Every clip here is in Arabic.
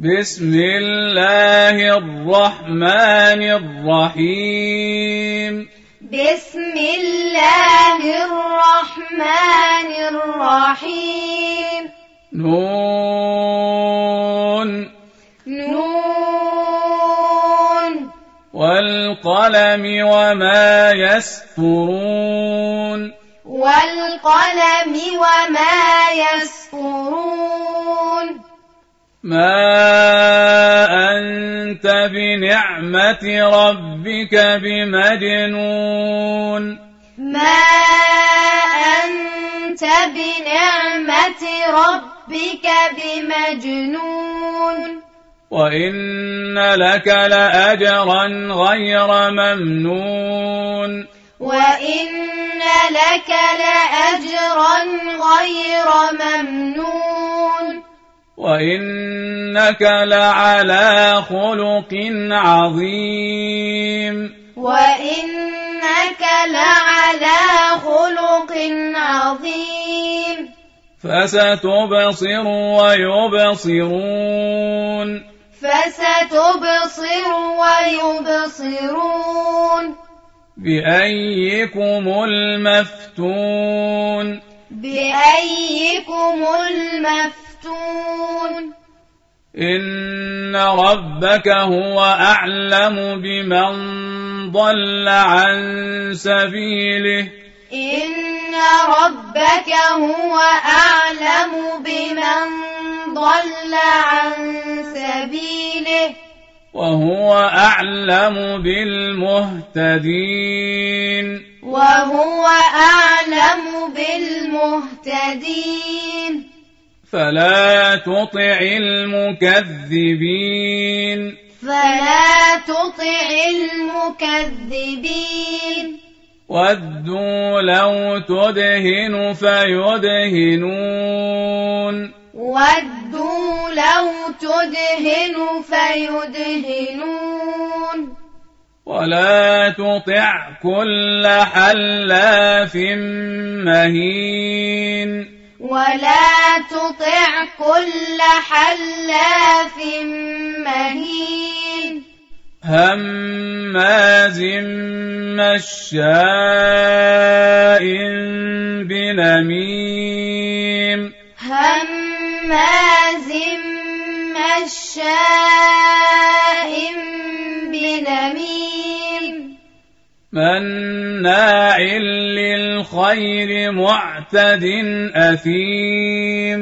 بسم الله الرحمن الرحيم بسم الله الرحمن الرحيم نون نون والقلم وما يسطرون والقلم وما يسطرون ما أنت بنعمة ربك بمجنون ما أنت بنعمة ربك بمجنون وإن لك لأجرا غير ممنون وإن لك لأجرا غير ممنون وإنك لعلى خلق عظيم وإنك لعلى خلق عظيم فستبصر ويبصرون فستبصر ويبصرون بأيكم المفتون بأيكم المفتون إن ربك هو أعلم بمن ضل عن سبيله إن ربك هو أعلم بمن ضل عن سبيله وهو أعلم بالمهتدين وهو أعلم بالمهتدين فلا تطع المكذبين فلا تطع المكذبين ودوا لو تدهن فيدهنون ودوا لو تدهن فيدهنون ولا تطع كل حلاف مهين ولا تطع كل حلاف مهين هماز مشاء بنميم هماز مشاء بنميم مناع للخير معتد أثيم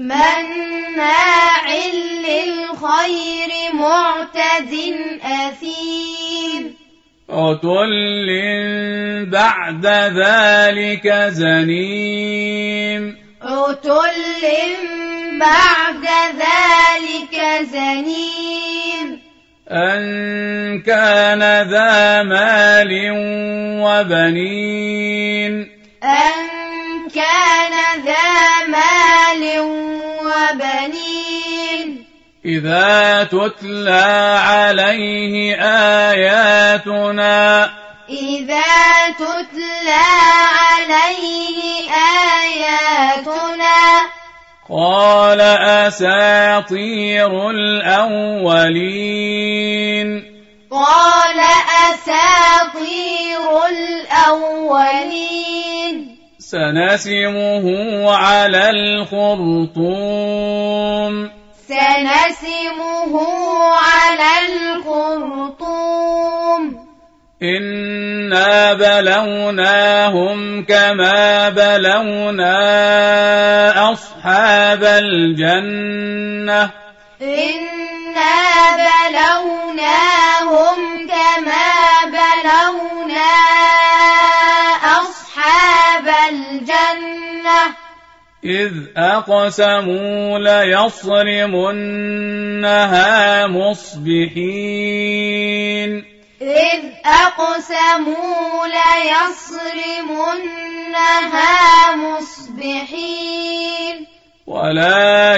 مناع للخير معتد أثيم عتل بعد ذلك زنيم عتل بعد ذلك زنيم أن كان ذا مال وبنين أن كان ذا مال وبنين إذا تتلى عليه آياتنا إذا تتلى عليه آياتنا قال أساطير الأولين قال أساطير الأولين سنسمه على الخرطوم سنسمه على الخرطوم إنا بلوناهم كما بلونا أصحاب الجنة إنا بلوناهم كما بلونا أصحاب الجنة إذ أقسموا ليصرمنها مصبحين إذ أقسموا ليصرمنها مصبحين ولا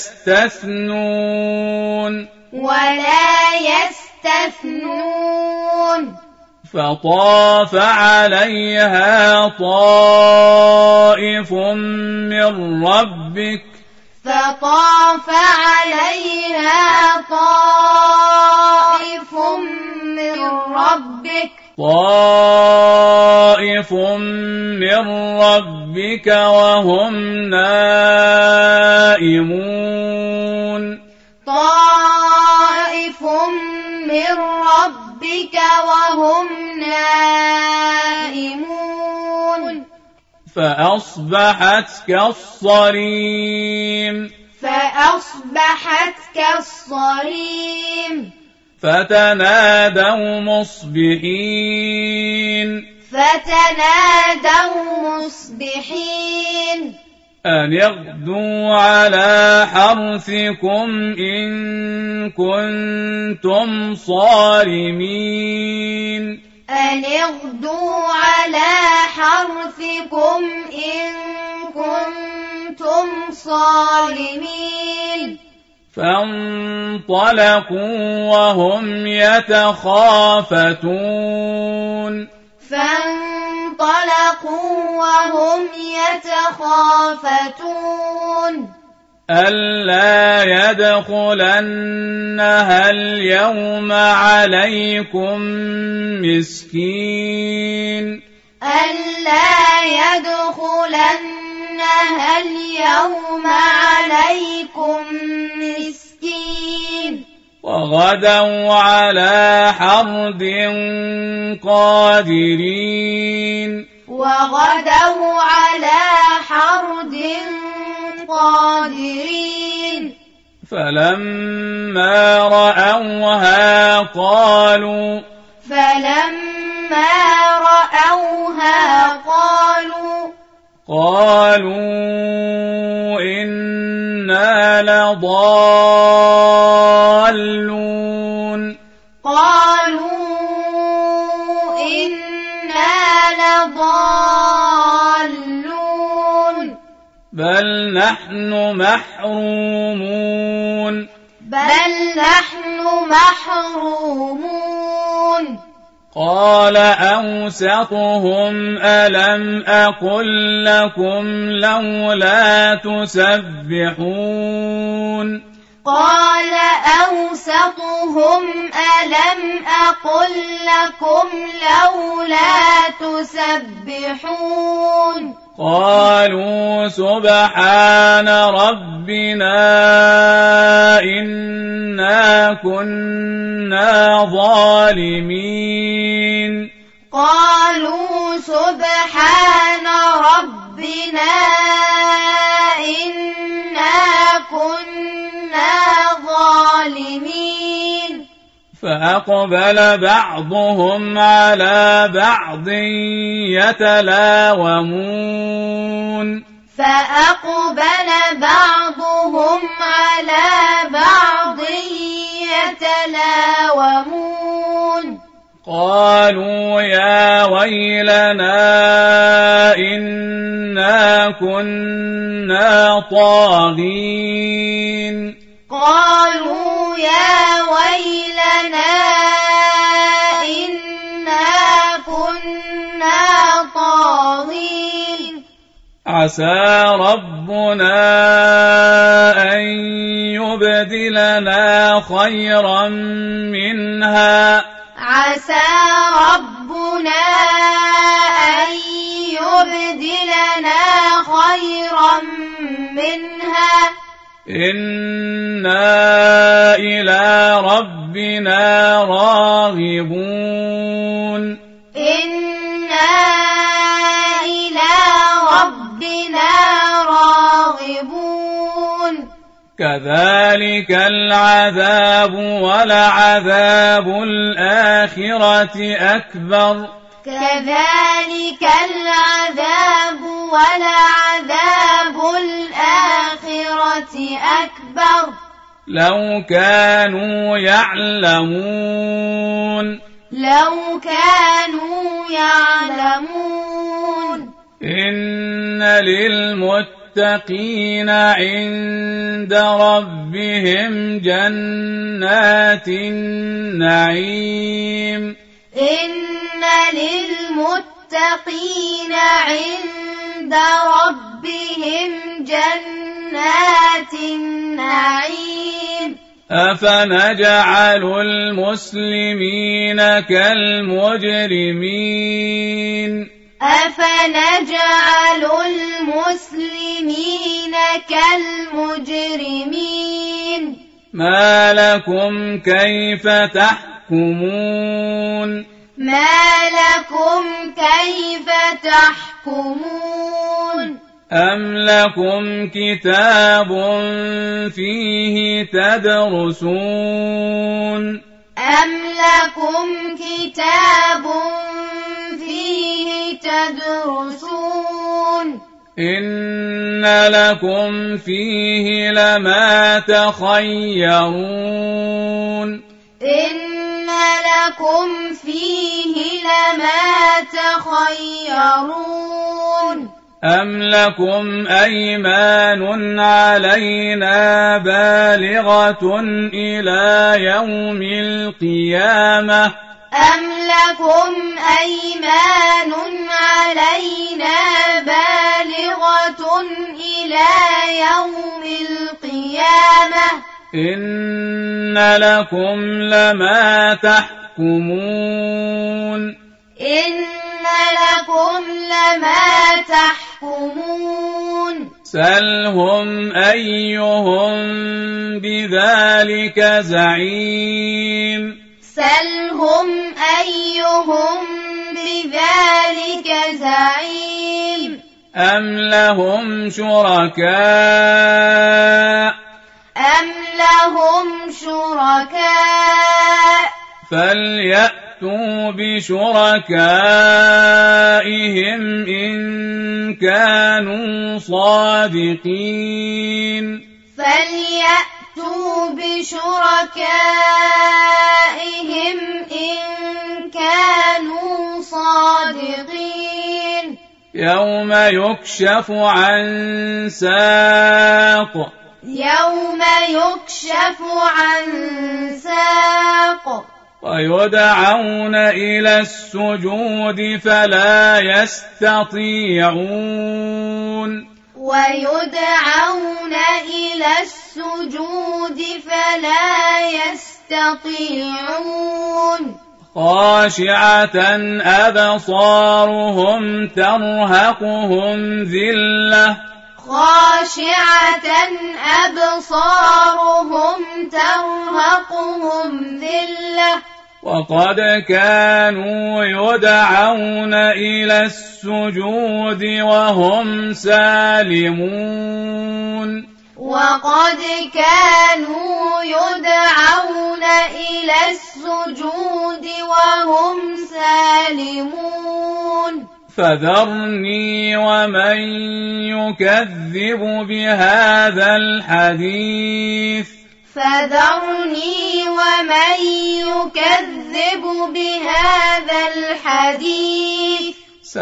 يستثنون فطاف عليها طائف من ربك فطاف عليها طائف من ربك وهم نائمون طائف من ربك وهم نائمون فأصبحت كالصريم فأصبحت كالصريم فتنادوا مصبحين أن اغدوا على حرثكم إن كنتم صارمين أن اغدوا على حرثكم إن كنتم صارمين فانطلقوا وهم يتخافتون ألا يدخلنها اليوم عليكم مسكين ألا يدخلنها اليوم عليكم مسكين وغدوا على حرد قادرين فلما رأوها قالوا إنا لضالون بل نحن محرومون قال أوسطهم ألم أقل لكم لولا تسبحون قالوا سبحان ربنا إنا كنا ظالمين فأقبل بعضهم على بعض يتلاومون قالوا يا ويلنا إنا كنا طاغين عسى ربنا أن يبدلنا خيرا منها إنا إلى ربنا راغبون كذلك العذاب ولعذاب الآخرة أكبر لو كانوا يعلمون إن للمتقين عند ربهم جنات النعيم أفنجعل المسلمين كالمجرمين أفنجعل المسلمين كالمجرمين ما لكم كيف تحكمون ما لكم كيف تحكمون أم لكم كتاب فيه تدرسون أم لكم كتاب فيه تدرسون إن لكم فيه لما تخيرون إن لكم فيه لما تخيرون أم لكم أيمان علينا بالغة إلى يوم القيامة أم لكم أيمان علينا بالغة إلى يوم القيامة إن لكم لما تحكمون إن لكم لما تحكمون سلهم أيهم بذلك زعيم سلهم أيهم بذلك زعيم أم لهم شركاء فليأتوا بشركائهم إن كانوا صادقين فليأتوا بشركائهم إن كانوا صادقين يوم يكشف عن ساق ويدعون إلى السجود فلا يستطيعون خاشعة أبصارهم ترهقهم ذلة وقد كانوا يدعون إلى السجود وهم سالمون فذرني ومن يكذب بهذا الحديث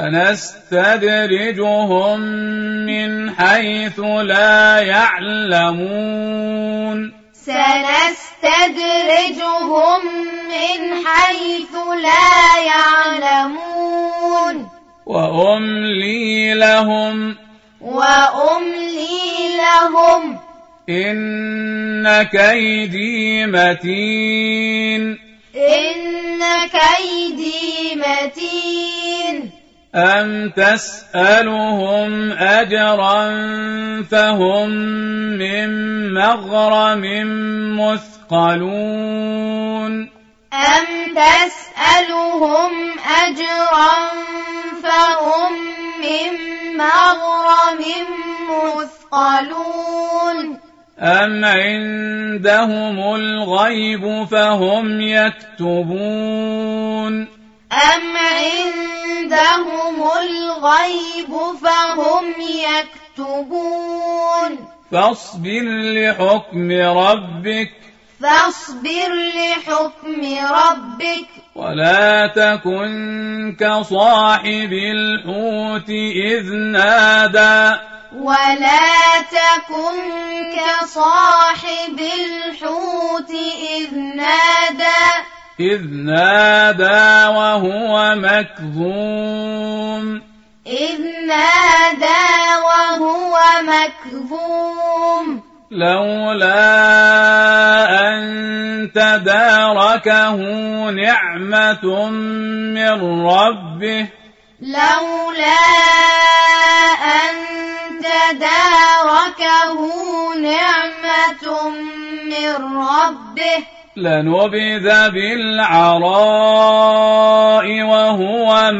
سنستدرجهم من حيث لا يعلمون وأملي لهم إن كيدي متين أم تسألهم أجرا فهم من مغرم مثقلون أم عندهم الغيب فهم يكتبون فاصبر لحكم ربك ولا تكن كصاحب الحوت إذ نادى وهو مكظوم لولا أن تداركه نعمة من ربه لنبذ بالعراء وهو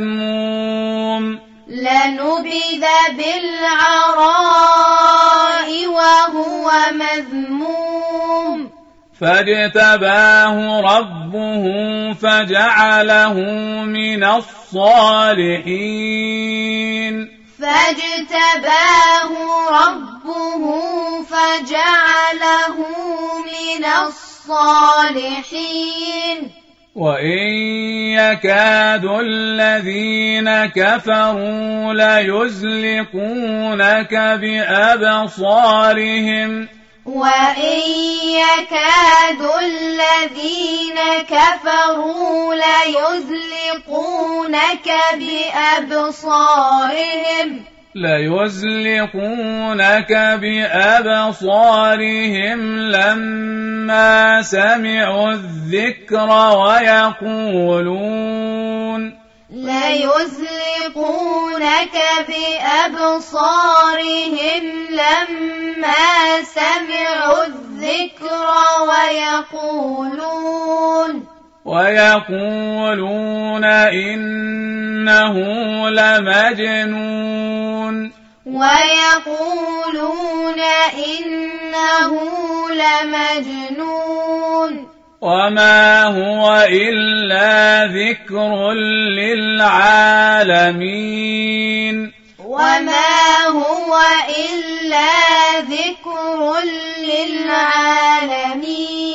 مذموم فاجتباه ربه فجعله من الصالحين وإن يكاد الذين كفروا ليزلقونك بأبصارهم لما سمعوا الذكر ويقولون إنه لمجنون وما هو إلا ذكر للعالمين